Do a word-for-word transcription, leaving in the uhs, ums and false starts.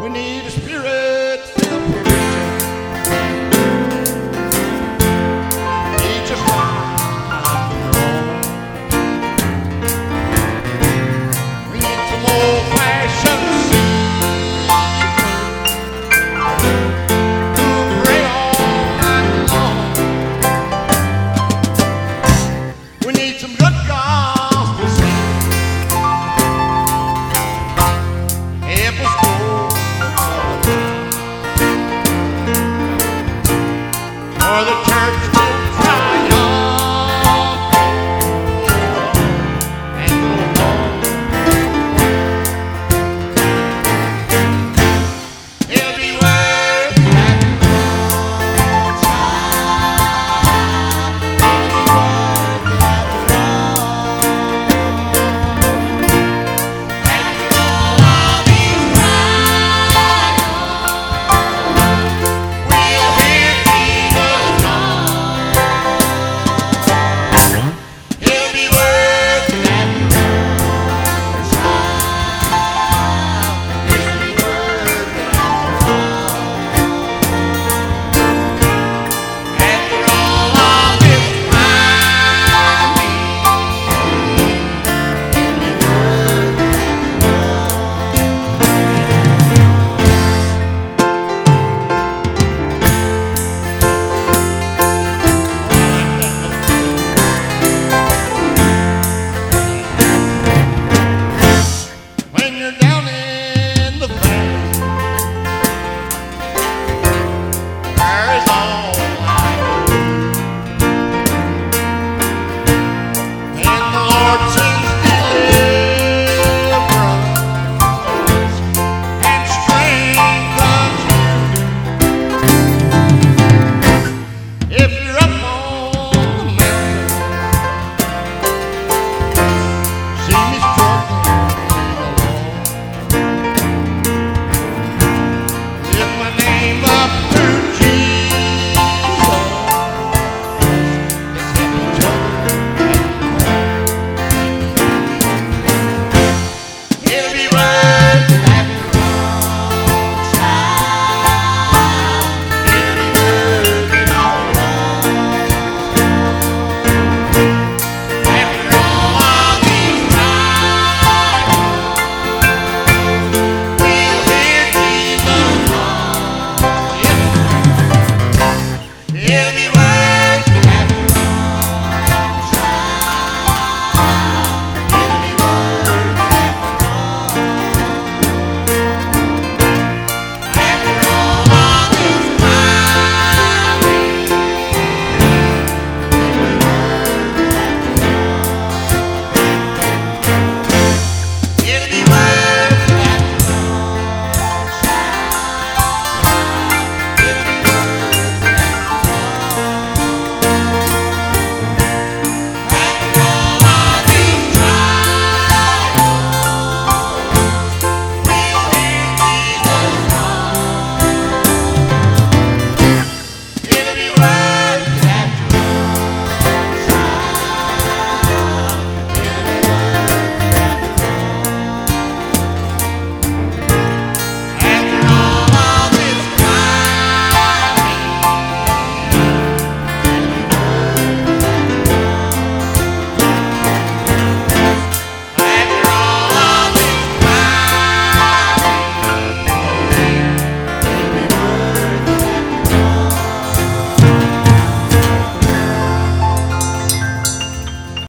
We need a spirit-filled preacher. He just rock and roll. We need some old-fashioned seafood who pray all night long. We need some good gospel singing. Help us go or the church will triumph and go on. It'll be worth that after all of these trials, we'll hear Jesus call. It'll be worth it after all. It'll be worth it after all. After all of this time, it'll be worth it when you're down in the valley. There's all I do, and the Lord sends deliverance and strengthens you. If you're up on the mountain, see me struggling alone. Lift my name up to Jesus. Let's help each other at home. It'll be worth